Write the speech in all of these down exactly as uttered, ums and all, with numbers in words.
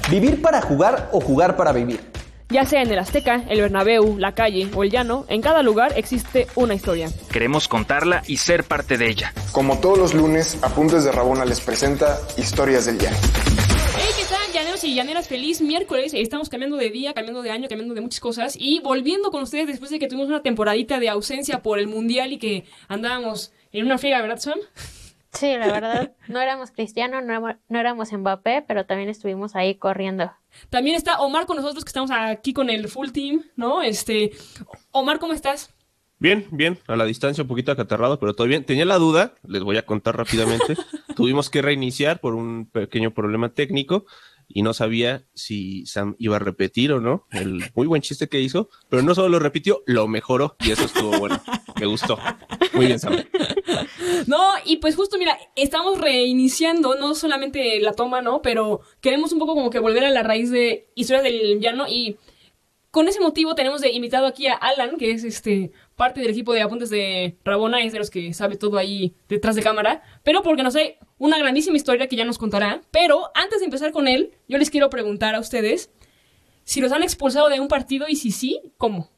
¿Vivir para jugar o jugar para vivir? Ya sea en el Azteca, el Bernabéu, la calle o el llano, en cada lugar existe una historia. Queremos contarla y ser parte de ella. Como todos los lunes, Apuntes de Rabona les presenta Historias del Llano. Hey, ¿qué tal, llaneros y llaneras? Feliz miércoles. Estamos cambiando de día, cambiando de año, cambiando de muchas cosas y volviendo con ustedes después de que tuvimos una temporadita de ausencia por el Mundial y que andábamos en una friega, ¿verdad, Sam? Sí, la verdad, no éramos Cristiano, no éramos, no éramos Mbappé, pero también estuvimos ahí corriendo. También está Omar con nosotros, que estamos aquí con el full team, ¿no? Este, Omar, ¿cómo estás? Bien, bien, a la distancia un poquito acatarrado, pero todo bien. Tenía la duda, les voy a contar rápidamente. Tuvimos que reiniciar por un pequeño problema técnico y no sabía si Sam iba a repetir o no el muy buen chiste que hizo, pero no solo lo repitió, lo mejoró y eso estuvo bueno. Me gustó. Muy bien, Sam. No, y pues justo, mira, estamos reiniciando, no solamente la toma, ¿no? Pero queremos un poco como que volver a la raíz de Historias del Llano y con ese motivo tenemos de invitado aquí a Alan, que es este parte del equipo de Apuntes de Rabona, es de los que sabe todo ahí detrás de cámara, pero porque nos hay una grandísima historia que ya nos contará. Pero antes de empezar con él, yo les quiero preguntar a ustedes si los han expulsado de un partido y si sí, ¿cómo?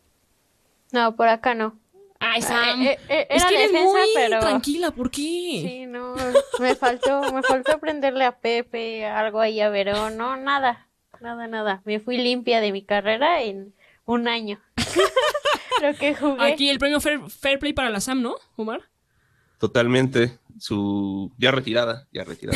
No, por acá no. Ay, Sam, Eh, eh, es era que eres defensa, muy pero... tranquila, ¿por qué? Sí, no, me faltó, me faltó aprenderle a Pepe, algo ahí a Verón, no, nada, nada, nada. Me fui limpia de mi carrera en un año. Lo que jugué. Aquí el premio Fair, Fair Play para la Sam, ¿no, Omar? Totalmente. Su ya retirada, ya retirada.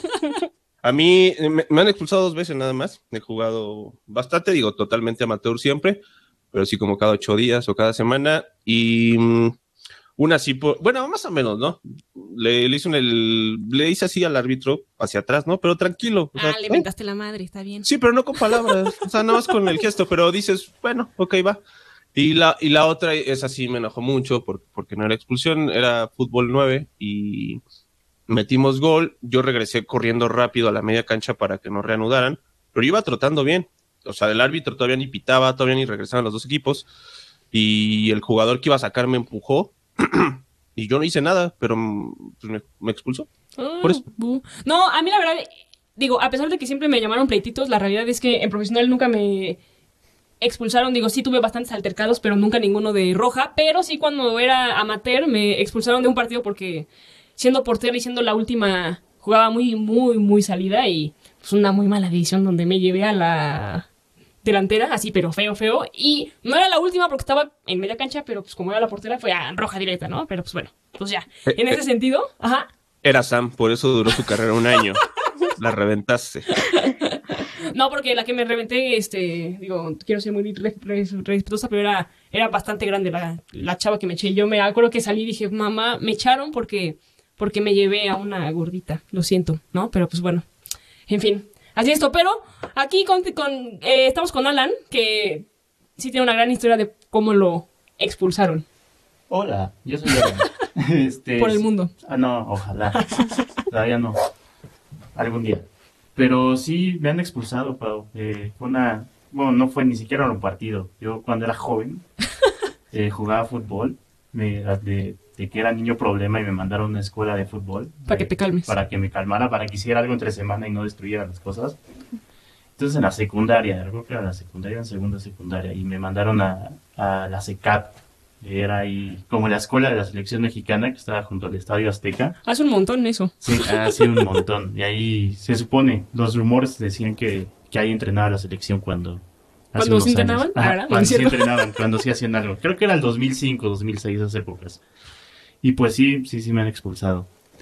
A mí me, me han expulsado dos veces nada más. He jugado bastante, digo, totalmente amateur siempre, pero sí como cada ocho días o cada semana. Y um, una sí, por, bueno, más o menos, ¿no? Le, le hice un, el, le hice así al árbitro hacia atrás, ¿no? Pero tranquilo. O sea, ah, le mentaste la madre, está bien. Sí, pero no con palabras, o sea, nada más con el gesto, pero dices, bueno, ok, va. Y la, y la otra es así, me enojó mucho porque, porque no era expulsión, era fútbol nueve y metimos gol. Yo regresé corriendo rápido a la media cancha para que nos reanudaran, pero iba trotando bien. O sea, el árbitro todavía ni pitaba, todavía ni regresaban los dos equipos y el jugador que iba a sacar me empujó y yo no hice nada, pero pues, me, me expulsó. Oh, por eso. Bu. No, a mí la verdad, digo, a pesar de que siempre me llamaron pleititos, la realidad es que en profesional nunca me expulsaron. Digo, sí tuve bastantes altercados, pero nunca ninguno de roja. Pero sí cuando era amateur me expulsaron de un partido porque siendo portera y siendo la última jugaba muy, muy, muy salida y pues una muy mala decisión donde me llevé a la delantera, así pero feo, feo. Y no era la última porque estaba en media cancha, pero pues como era la portera fue a roja directa, ¿no? Pero pues bueno, pues ya. En ese sentido, ajá. Era Sam, por eso duró su carrera un año. La reventaste. No, porque la que me reventé, este, digo, quiero ser muy re- re- respetuosa, pero era, era bastante grande la, la chava que me eché. Yo me acuerdo que salí y dije, mamá, me echaron porque, porque me llevé a una gordita. Lo siento, ¿no? Pero pues bueno, en fin, así esto. Pero aquí con, con eh, estamos con Alan, que sí tiene una gran historia de cómo lo expulsaron. Hola, yo soy Alan. este, Por el mundo. Ah, no, ojalá. Todavía no. Algún día. Pero sí, me han expulsado, Pau. Eh, fue una... Bueno, no fue ni siquiera un partido. Yo cuando era joven eh, jugaba fútbol. Me, de, de que era niño problema y me mandaron a una escuela de fútbol. Para eh, que te calmes. Para que me calmara, para que hiciera algo entre semana y no destruyera las cosas. Entonces en la secundaria, creo que era la secundaria, en segunda secundaria, y me mandaron a, a la SECAP. Era ahí como la escuela de la selección mexicana que estaba junto al Estadio Azteca. Hace un montón eso. Sí, hace un montón. Y ahí se supone, los rumores decían que, que ahí entrenaba la selección cuando... hace ¿Cuando unos se entrenaban? años. Ajá, ¿Verdad? cuando ¿Es sí cierto? entrenaban, cuando sí hacían algo. Creo que era el dos mil cinco, dos mil seis, esas épocas. Y pues sí, sí, sí me han expulsado.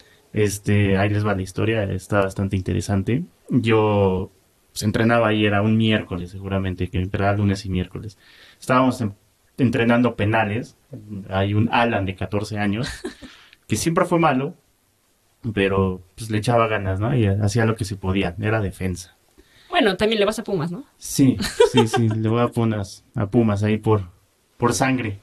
Este, ahí les va la historia, está bastante interesante. Yo pues, entrenaba ahí, era un miércoles seguramente, que era lunes y miércoles. Estábamos en entrenando penales. Hay un Alan de catorce años que siempre fue malo, pero pues le echaba ganas, ¿no? Y hacía lo que se podía, era defensa. Bueno, también le vas a Pumas, ¿no? Sí, sí, sí, le voy a Pumas, a Pumas ahí por, por sangre.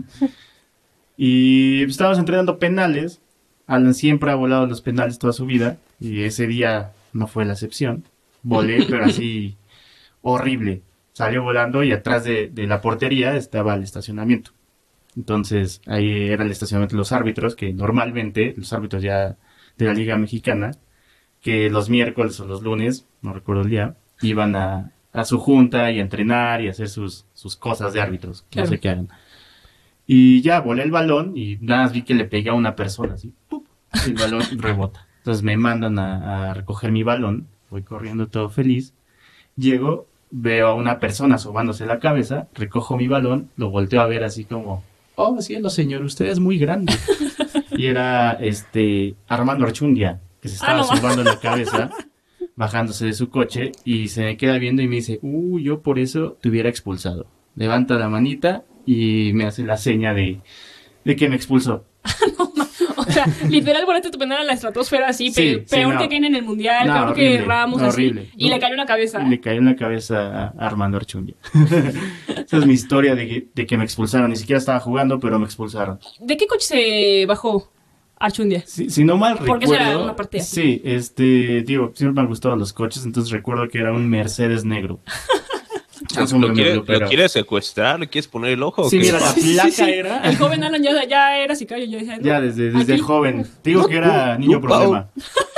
Y estábamos entrenando penales. Alan siempre ha volado los penales toda su vida y ese día no fue la excepción. Volé, pero así horrible. Salió volando y atrás de, de la portería estaba el estacionamiento. Entonces, ahí era el estacionamiento de los árbitros, que normalmente, los árbitros ya de la Liga Mexicana, que los miércoles o los lunes, no recuerdo el día, iban a, a su junta y a entrenar y a hacer sus, sus cosas de árbitros, que Claro. no sé qué hagan. Y ya volé el balón y nada más vi que le pegué a una persona, así, ¡pum! Y el balón rebota. Entonces me mandan a, a recoger mi balón, voy corriendo todo feliz, llego, veo a una persona sobándose la cabeza, recojo mi balón, lo volteo a ver así como, oh, cielo señor, usted es muy grande. Y era este Armando Archundia, que se estaba Ah, no. sobando la cabeza, bajándose de su coche, y se me queda viendo y me dice, uh, yo por eso te hubiera expulsado. Levanta la manita y me hace la seña de, de que me expulsó. O sea, literal, volaste tu penal a la estratosfera así, Sí, pe- sí, peor no. que Kane en el mundial, No, peor horrible, que Ramos, no, así. horrible. Y No. le cayó en la cabeza. Y le cayó en la cabeza a Armando Archundia. Esa es mi historia de que, de que me expulsaron. Ni siquiera estaba jugando, pero me expulsaron. ¿De qué coche se bajó Archundia? Si, si no mal Porque eso era recuerdo, una parte así. sí, este, digo, siempre me han gustado los coches, entonces recuerdo que era un Mercedes negro. Eso ¿Lo me quieres, dolió, pero- ¿Lo quieres secuestrar? ¿Le quieres poner el ojo? o Sí, qué? mira, la Sí, sí, placa sí. era... El joven Alan ya, ya era sicario. Yo decía, no, Ya desde, desde aquí- joven. Digo que era niño Upa, problema.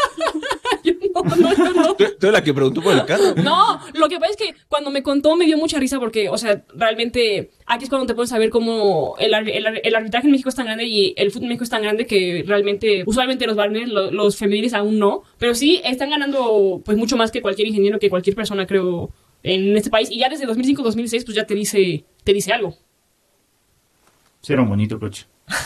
No, no, no, no. ¿Tú, tú eres la que preguntó por el carro? No, lo que pasa es que cuando me contó me dio mucha risa porque, o sea, realmente aquí es cuando te puedes saber cómo el, ar- el, ar- el arbitraje en México es tan grande y el fútbol en México es tan grande que realmente, usualmente los varones, lo- los femeniles aún no, pero sí están ganando pues mucho más que cualquier ingeniero, que cualquier persona, creo, en este país. Y ya desde dos mil cinco, dos mil seis, pues ya te dice, te dice algo. Sí, era un bonito coche.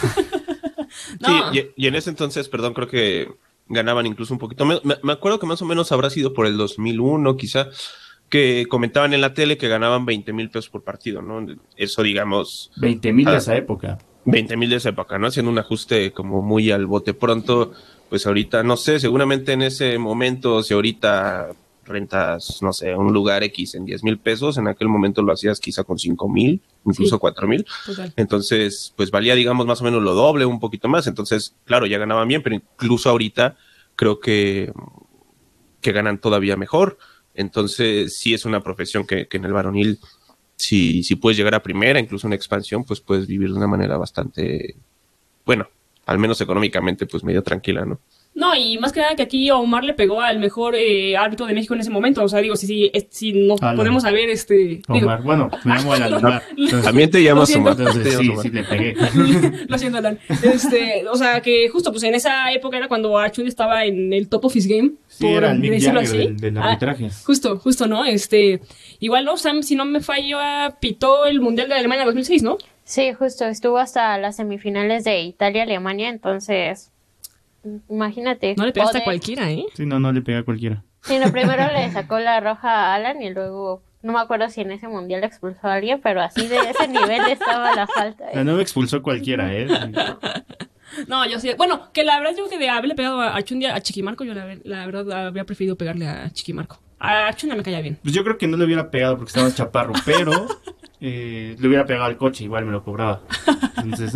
No. Sí, y, y en ese entonces, perdón, creo que ganaban incluso un poquito. Me, me- me acuerdo que más o menos habrá sido por el dos mil uno, quizá, que comentaban en la tele que ganaban veinte mil pesos por partido, ¿no? Eso, digamos, veinte mil Ah. de esa época. veinte mil de esa época, ¿no? Haciendo un ajuste como muy al bote pronto, pues ahorita, no sé, seguramente en ese momento, si ahorita rentas, no sé, un lugar X en diez mil pesos, en aquel momento lo hacías quizá con cinco mil, incluso Sí. cuatro mil. Total. Entonces, pues valía, digamos, más o menos lo doble, un poquito más. Entonces, claro, ya ganaban bien, pero incluso ahorita creo que, que ganan todavía mejor. Entonces, sí es una profesión que, que en el varonil, si, si puedes llegar a primera, incluso una expansión, pues puedes vivir de una manera bastante, bueno, al menos económicamente, pues medio tranquila, ¿no? No, y más que nada que aquí Omar le pegó al mejor eh, árbitro de México en ese momento. O sea, digo, si, si, es- si nos Alan. podemos saber, este... digo, Omar, bueno, me llamo Alan Omar. Entonces, También te llamas siento. Omar. te entonces llamas sí, Omar. sí le pegué. Lo siento, Alan. Este, o sea, que justo pues en esa época era cuando Archundia estaba en el top of his game. Sí, por era el Mick decirlo Jagger así. del, del Ah, arbitraje. justo, justo, ¿no? Este, igual, ¿no? Sam, si no me fallo, ah, pitó el Mundial de Alemania dos mil seis, ¿no? Sí, justo, estuvo hasta las semifinales de Italia-Alemania, entonces, imagínate. No le pegaste a poder- cualquiera, ¿eh? Sí, no, no le pegué a cualquiera. Sí, no, primero le sacó la roja a Alan y luego, no me acuerdo si en ese mundial expulsó a alguien, pero así de ese nivel estaba la falta. Ah, No me expulsó cualquiera, ¿eh? No, yo sí. Bueno, que la verdad yo que de haberle pegado a Archundia, a Chiquimarco, yo la, la verdad habría preferido pegarle a Chiquimarco. A Archundia me caía bien. Pues yo creo que no le hubiera pegado porque estaba chaparro, pero eh, le hubiera pegado al coche, igual me lo cobraba. Entonces,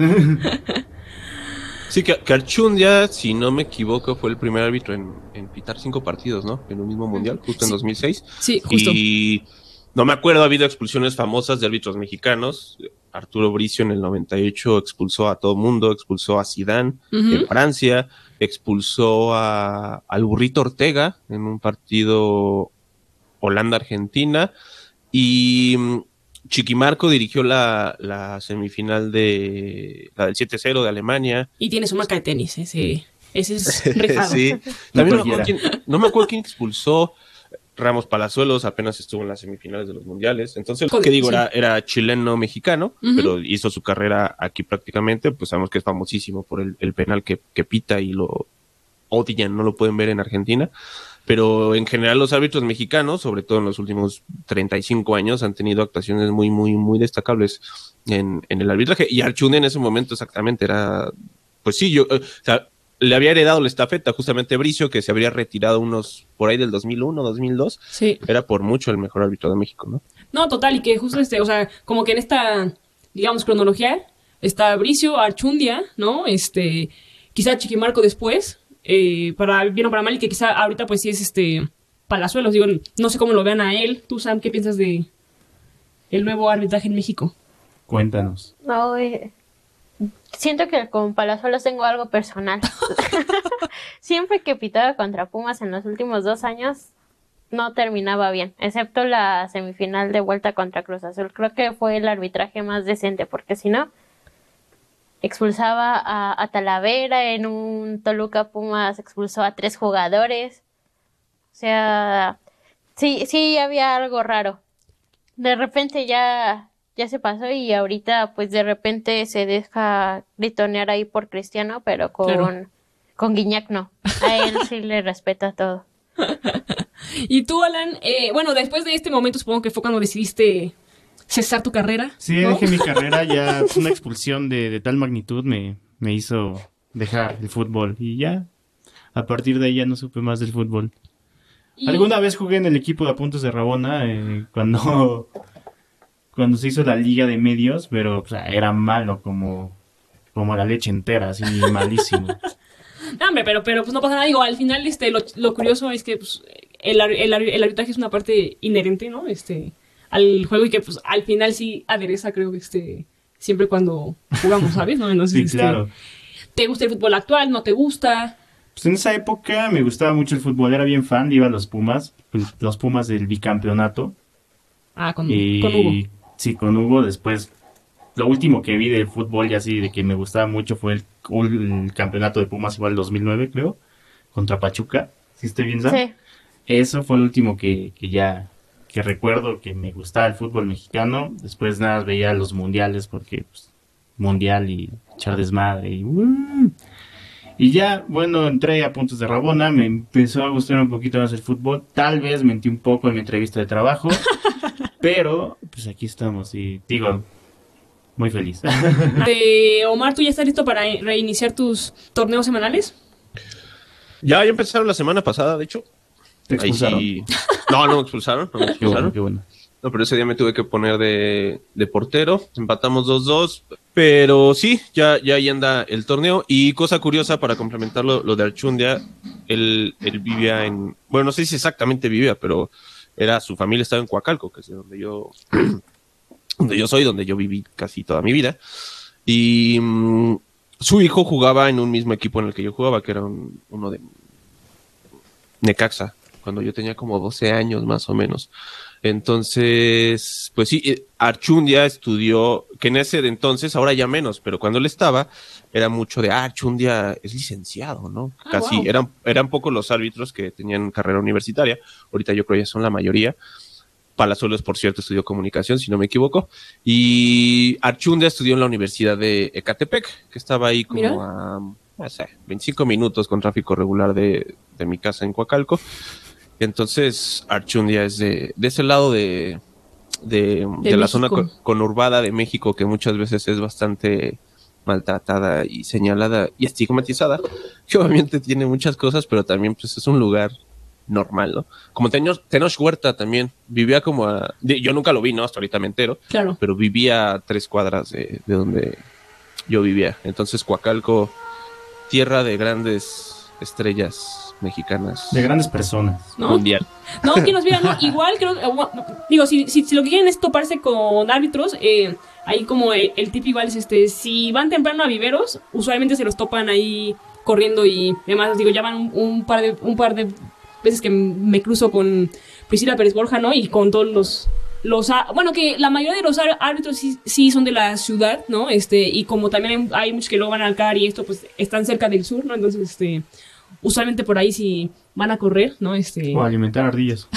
Sí, que, que Archundia, si no me equivoco, fue el primer árbitro en, en pitar cinco partidos, ¿no? En un mismo mundial, justo en dos mil seis. Sí, justo. Y no me acuerdo, ha habido expulsiones famosas de árbitros mexicanos. Arturo Bricio en el noventa y ocho expulsó a todo mundo, expulsó a Zidane Ujú. en Francia, expulsó a, al Burrito Ortega en un partido Holanda-Argentina y mm, Chiquimarco dirigió la, la semifinal de la del siete cero de Alemania. Y tiene su marca de tenis, ese, ese es rifado. Sí. También no, me cualquiera. acuerdo quién, no me acuerdo quién expulsó. Ramos Palazuelos apenas estuvo en las semifinales de los mundiales. Entonces, Joder, que digo, sí. era, era chileno-mexicano, Ujú. pero hizo su carrera aquí prácticamente. Pues sabemos que es famosísimo por el, el penal que, que pita y lo odian, no lo pueden ver en Argentina. Pero en general los árbitros mexicanos, sobre todo en los últimos treinta y cinco años, han tenido actuaciones muy, muy, muy destacables en, en el arbitraje. Y Archundia en ese momento exactamente era, pues sí, yo, eh, o sea, le había heredado la estafeta justamente Bricio, que se habría retirado unos por ahí del dos mil uno, dos mil dos. Sí. Era por mucho el mejor árbitro de México, ¿no? No, total, y que justo este, o sea, como que en esta, digamos, cronología, está Bricio, Archundia, ¿no? Este, quizá Chiquimarco después, eh, para bien o para mal, y que quizá ahorita pues sí es este Palazuelos, digo, no sé cómo lo vean a él. Tú, Sam, ¿qué piensas de el nuevo arbitraje en México? cuéntanos. No, eh, siento que con Palazuelos tengo algo personal. Siempre que pitaba contra Pumas en los últimos dos años, no terminaba bien, excepto la semifinal de vuelta contra Cruz Azul. Creo que fue el arbitraje más decente, porque si no, expulsaba a, a Talavera, en un Toluca Pumas expulsó a tres jugadores. O sea, sí, sí había algo raro. De repente ya, ya se pasó y ahorita pues de repente se deja gritonear ahí por Cristiano, pero con, Claro. con Guiñac no. A él sí le respeta todo. Y tú, Alan, eh, bueno, después de este momento supongo que fue cuando decidiste cesar tu carrera. Sí, ¿no? dejé mi carrera, ya una expulsión de, de tal magnitud me, me hizo dejar el fútbol y ya, a partir de ahí ya no supe más del fútbol. Y- Alguna vez jugué en el equipo de Apuntes de Rabona eh, cuando, cuando se hizo la liga de medios, pero o sea, era malo como, como la leche entera, así malísimo. No, hombre, pero, pero pues no pasa nada. Digo, al final este, lo, lo curioso es que pues, el, ar- el, ar- el arbitraje es una parte inherente, ¿no? Este, al juego y que pues al final sí adereza, creo que este, siempre cuando jugamos, ¿sabes? ¿No? Entonces, Sí, este, claro. ¿te gusta el fútbol actual? ¿No te gusta? Pues en esa época me gustaba mucho el fútbol, era bien fan, iba a los Pumas, los Pumas del bicampeonato. Ah, con, Y con Hugo. sí, con Hugo. Después, lo último que vi del fútbol, ya así, de que me gustaba mucho, fue el, el campeonato de Pumas, igual el dos mil nueve, creo, contra Pachuca. ¿Sí estoy bien, Sam? Sí. Eso fue el último que, que ya, que recuerdo que me gustaba el fútbol mexicano. Después nada, veía los mundiales, porque, pues, mundial y echar desmadre y... ¡uh! Y ya, bueno, entré a Puntos de Rabona, me empezó a gustar un poquito más el fútbol. Tal vez mentí un poco en mi entrevista de trabajo, pero pues aquí estamos y digo, muy feliz. De Omar, ¿tú ya estás listo para reiniciar tus torneos semanales? Ya, ya empezaron la semana pasada, de hecho. ¿Te Ahí expulsaron? sí- No, no me expulsaron, no me Qué expulsaron. bueno, qué bueno. No, pero ese día me tuve que poner de, de portero. Empatamos dos dos. Pero sí, ya, ya ahí anda el torneo. Y cosa curiosa para complementarlo, lo de Archundia, él, él vivía en... Bueno, no sé si exactamente vivía, pero era su familia estaba en Coacalco, que es de donde yo, donde yo soy, donde yo viví casi toda mi vida. Y mm, su hijo jugaba en un mismo equipo en el que yo jugaba, que era un- uno de Necaxa, cuando yo tenía como doce años más o menos. Entonces, pues sí, eh, Archundia estudió, que en ese de entonces, ahora ya menos, pero cuando él estaba, era mucho de, ah, Archundia es licenciado, ¿no? Ah, Casi, wow. eran, eran pocos los árbitros que tenían carrera universitaria, ahorita yo creo ya son la mayoría. Palazuelos, por cierto, estudió comunicación, si no me equivoco, y Archundia estudió en la Universidad de Ecatepec, que estaba ahí como Mira. a, no sé, veinticinco minutos con tráfico regular de, de mi casa en Coacalco. Entonces, Archundia es de, de ese lado de, de, de la México. zona co- conurbada de México, que muchas veces es bastante maltratada y señalada y estigmatizada, que obviamente tiene muchas cosas, pero también pues es un lugar normal, ¿no? Como Tenoch, Tenoch Huerta también, vivía como a... de- yo nunca lo vi, ¿no? Hasta ahorita me entero, Claro. pero vivía a tres cuadras de, de donde yo vivía. Entonces, Coacalco, tierra de grandes estrellas mexicanas. De grandes personas. ¿No? Mundial. No, que nos vean, ¿no? Igual creo, eh, bueno, digo, si, si, si lo que quieren es toparse con árbitros, eh, ahí como el, el tip igual es este, si van temprano a viveros, usualmente se los topan ahí corriendo y demás, digo, ya van un, un par de, un par de veces que me cruzo con Priscila Pérez Borja, ¿no? Y con todos los, los, á- bueno, que la mayoría de los á- árbitros sí, sí son de la ciudad, ¿no? Este, y como también hay, hay muchos que luego van al C A R y esto, pues, están cerca del sur, ¿no? Entonces, este, usualmente por ahí sí van a correr, ¿no? Este... O alimentar ardillas.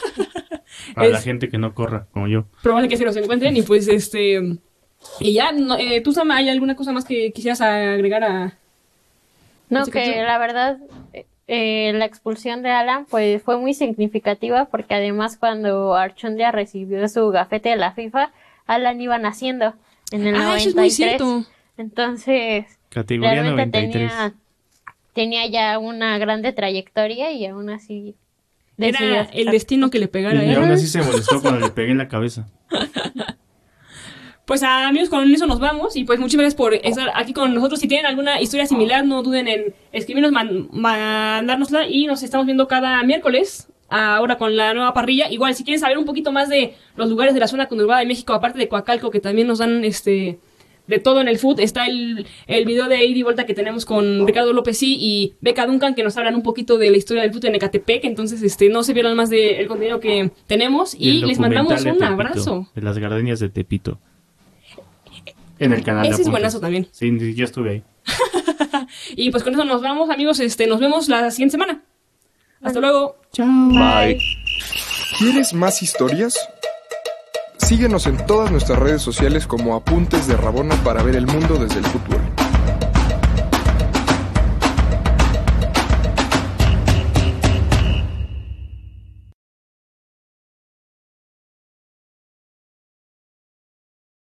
Para la Es- gente que no corra, como yo. probable que se los encuentren y pues este y ya no, eh, tú Sam, ¿hay alguna cosa más que quisieras agregar a No, ¿Ese que caso? la verdad, eh, la expulsión de Alan pues fue muy significativa porque además cuando Archundia recibió su gafete de la FIFA, Alan iba naciendo en el ah, eso noventa y tres. es muy cierto. Entonces, Categoría realmente noventa y tres. tenía, tenía ya una grande trayectoria y aún así Era decidió el sacar- destino que le pegara Y ¿eh? aún así se molestó cuando le pegué en la cabeza. Pues amigos, con eso nos vamos y pues muchas gracias por estar aquí con nosotros. Si tienen alguna historia similar, no duden en escribirnos, man- mandárnosla y nos estamos viendo cada miércoles. Ahora con la nueva parrilla. Igual, si quieren saber un poquito más de los lugares de la zona conurbada de México, aparte de Coacalco, que también nos dan este de todo en el foot. Está el, el video de ida y vuelta que tenemos con Ricardo López sí, y Beca Duncan, que nos hablan un poquito de la historia del foot en Ecatepec. Entonces, este, no se pierdan más del contenido que tenemos y, el les mandamos documental un de Tepito, abrazo. De las gardenias de Tepito. En el canal de Ese es Apuntes. buenazo también. Sí, yo estuve ahí. Y pues con eso nos vamos, amigos. Este, nos vemos la siguiente semana. Hasta luego. Chao. Bye. ¿Quieres más historias? Síguenos en todas nuestras redes sociales como Apuntes de Rabona para ver el mundo desde el fútbol.